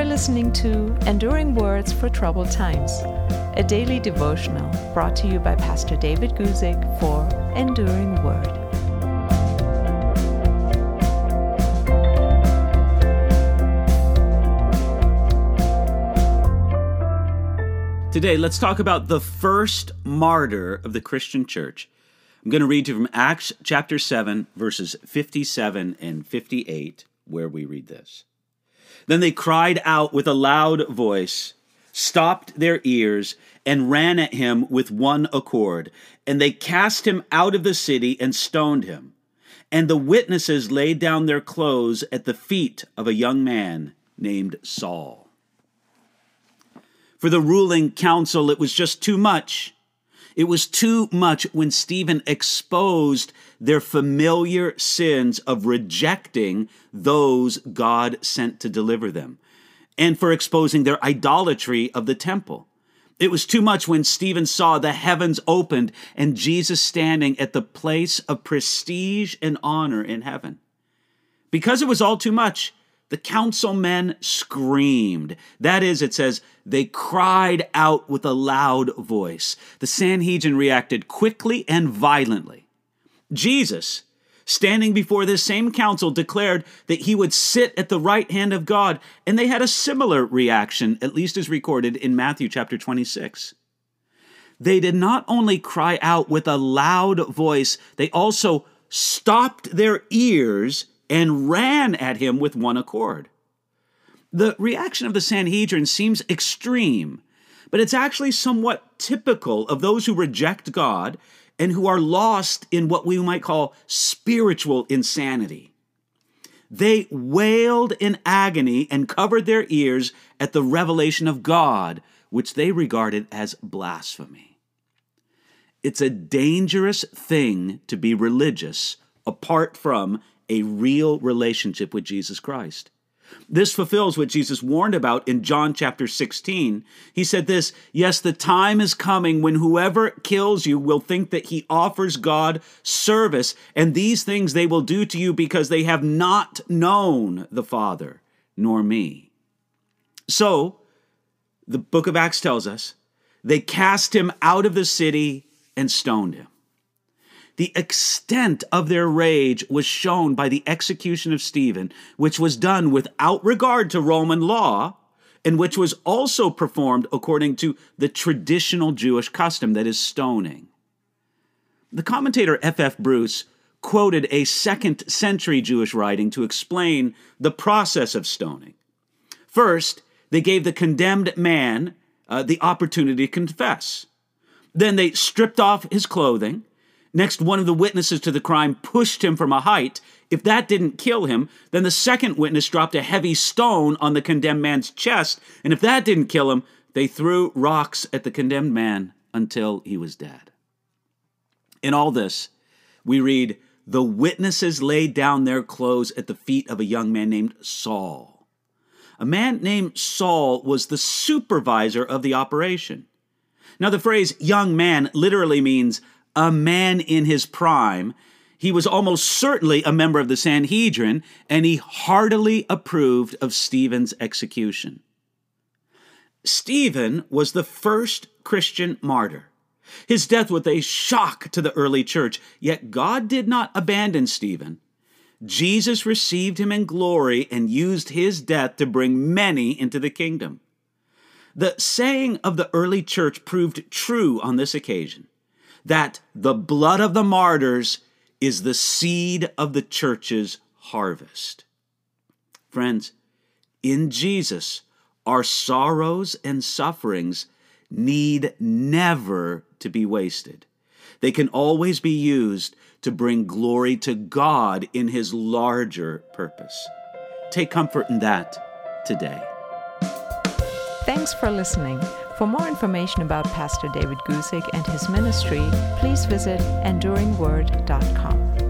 listening to Enduring Words for Troubled Times, a daily devotional brought to you by Pastor David Guzik for Enduring Word. Today, let's talk about the first martyr of the Christian church. I'm going to read you from Acts chapter 7, verses 57 and 58, where we read this. Then they cried out with a loud voice, stopped their ears, and ran at him with one accord. And they cast him out of the city and stoned him. And the witnesses laid down their clothes at the feet of a young man named Saul. For the ruling council, it was just too much. It was too much when Stephen exposed their familiar sins of rejecting those God sent to deliver them, and for exposing their idolatry of the temple. It was too much when Stephen saw the heavens opened and Jesus standing at the place of prestige and honor in heaven. Because it was all too much, the councilmen screamed. That is, it says, they cried out with a loud voice. The Sanhedrin reacted quickly and violently. Jesus, standing before this same council, declared that he would sit at the right hand of God, and they had a similar reaction, at least as recorded in Matthew chapter 26. They did not only cry out with a loud voice, they also stopped their ears and ran at him with one accord. The reaction of the Sanhedrin seems extreme, but it's actually somewhat typical of those who reject God and who are lost in what we might call spiritual insanity. They wailed in agony and covered their ears at the revelation of God, which they regarded as blasphemy. It's a dangerous thing to be religious apart from a real relationship with Jesus Christ. This fulfills what Jesus warned about in John chapter 16. He said this, "Yes, the time is coming when whoever kills you will think that he offers God service, and these things they will do to you because they have not known the Father, nor me." So, the book of Acts tells us, they cast him out of the city and stoned him. The extent of their rage was shown by the execution of Stephen, which was done without regard to Roman law, and which was also performed according to the traditional Jewish custom, that is stoning. The commentator F.F. Bruce quoted a 2nd century Jewish writing to explain the process of stoning. First, they gave the condemned man the opportunity to confess. Then they stripped off his clothing. Next, one of the witnesses to the crime pushed him from a height. If that didn't kill him, then the second witness dropped a heavy stone on the condemned man's chest. And if that didn't kill him, they threw rocks at the condemned man until he was dead. In all this, we read, the witnesses laid down their clothes at the feet of a young man named Saul. A man named Saul was the supervisor of the operation. Now, the phrase young man literally means a man in his prime. He was almost certainly a member of the Sanhedrin, and he heartily approved of Stephen's execution. Stephen was the first Christian martyr. His death was a shock to the early church, yet God did not abandon Stephen. Jesus received him in glory and used his death to bring many into the kingdom. The saying of the early church proved true on this occasion, that the blood of the martyrs is the seed of the church's harvest. Friends, in Jesus, our sorrows and sufferings need never to be wasted. They can always be used to bring glory to God in his larger purpose. Take comfort in that today. Thanks for listening. For more information about Pastor David Guzik and his ministry, please visit enduringword.com.